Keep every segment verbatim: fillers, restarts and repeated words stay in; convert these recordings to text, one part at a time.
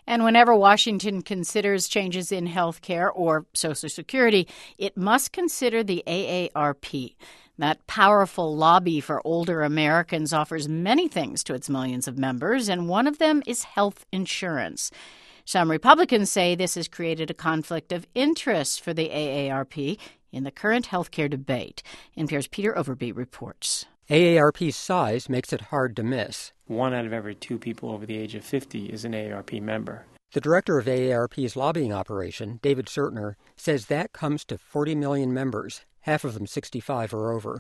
And whenever Washington considers changes in health care or Social Security, it must consider the A A R P. That powerful lobby for older Americans offers many things to its millions of members, and one of them is health insurance. Some Republicans say this has created a conflict of interest for the A A R P in the current health care debate. N P R's Peter Overby reports. A A R P's size makes it hard to miss. One out of every two people over the age of fifty is an A A R P member. The director of A A R P's lobbying operation, David Sertner, says that comes to forty million members, half of them sixty-five or over.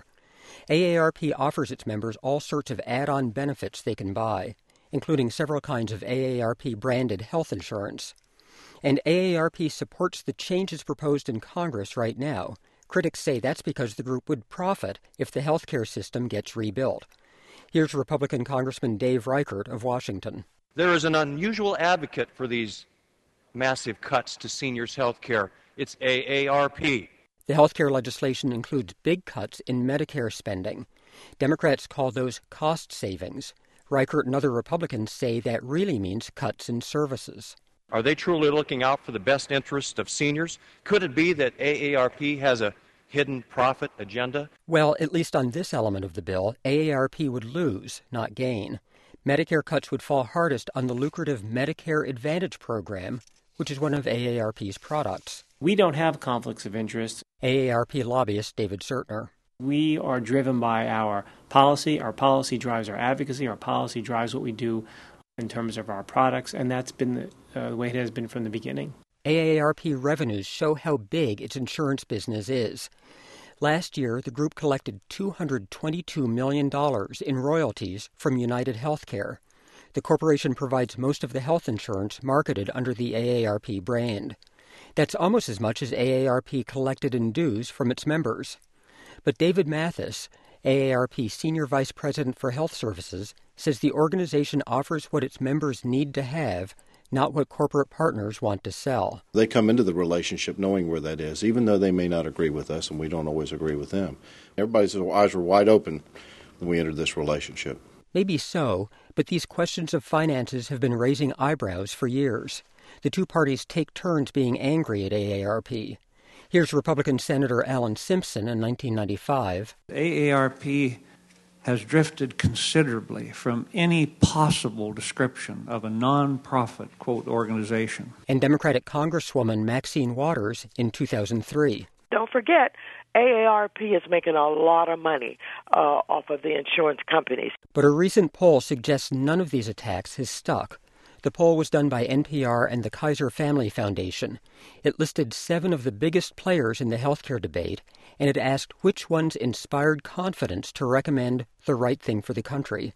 A A R P offers its members all sorts of add-on benefits they can buy, including several kinds of A A R P-branded health insurance. And A A R P supports the changes proposed in Congress right now. Critics say that's because the group would profit if the health care system gets rebuilt. Here's Republican Congressman Dave Reichert of Washington. There is an unusual advocate for these massive cuts to seniors' health care. It's A A R P. The health care legislation includes big cuts in Medicare spending. Democrats call those cost savings. Reichert and other Republicans say that really means cuts in services. Are they truly looking out for the best interest of seniors? Could it be that A A R P has a hidden profit agenda? Well, at least on this element of the bill, A A R P would lose, not gain. Medicare cuts would fall hardest on the lucrative Medicare Advantage program, which is one of A A R P's products. We don't have conflicts of interest. A A R P lobbyist David Sertner. We are driven by our policy. Our policy drives our advocacy. Our policy drives what we do in terms of our products, and that's been the, uh, the way it has been from the beginning. A A R P revenues show how big its insurance business is. Last year, the group collected two hundred twenty-two million dollars in royalties from United Healthcare. The corporation provides most of the health insurance marketed under the A A R P brand. That's almost as much as A A R P collected in dues from its members. But David Mathis, A A R P Senior Vice President for Health Services, says the organization offers what its members need to have, not what corporate partners want to sell. They come into the relationship knowing where that is, even though they may not agree with us, and we don't always agree with them. Everybody's eyes were wide open when we entered this relationship. Maybe so, but these questions of finances have been raising eyebrows for years. The two parties take turns being angry at A A R P. Here's Republican Senator Alan Simpson in nineteen ninety-five. A A R P has drifted considerably from any possible description of a nonprofit, quote, organization. And Democratic Congresswoman Maxine Waters in two thousand three. Don't forget, A A R P is making a lot of money uh, off of the insurance companies. But a recent poll suggests none of these attacks has stuck. The poll was done by N P R and the Kaiser Family Foundation. It listed seven of the biggest players in the healthcare debate, and it asked which ones inspired confidence to recommend the right thing for the country.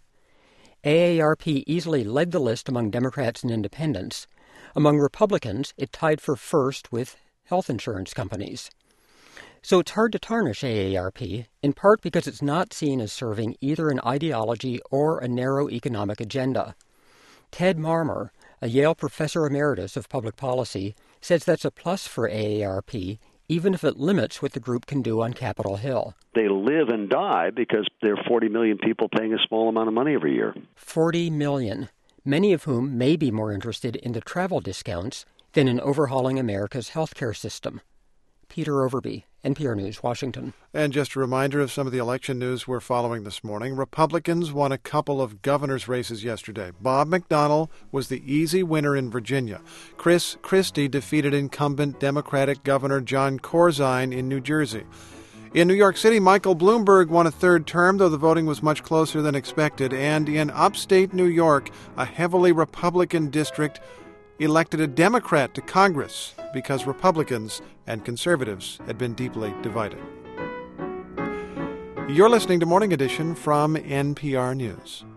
A A R P easily led the list among Democrats and independents. Among Republicans, it tied for first with health insurance companies. So it's hard to tarnish A A R P, in part because it's not seen as serving either an ideology or a narrow economic agenda. Ted Marmor, a Yale professor emeritus of public policy, says that's a plus for A A R P, even if it limits what the group can do on Capitol Hill. They live and die because there are forty million people paying a small amount of money every year. forty million, many of whom may be more interested in the travel discounts than in overhauling America's healthcare system. Peter Overby, N P R News, Washington. And just a reminder of some of the election news we're following this morning. Republicans won a couple of governor's races yesterday. Bob McDonnell was the easy winner in Virginia. Chris Christie defeated incumbent Democratic Governor John Corzine in New Jersey. In New York City, Michael Bloomberg won a third term, though the voting was much closer than expected. And in upstate New York, a heavily Republican district elected a Democrat to Congress because Republicans and conservatives had been deeply divided. You're listening to Morning Edition from N P R News.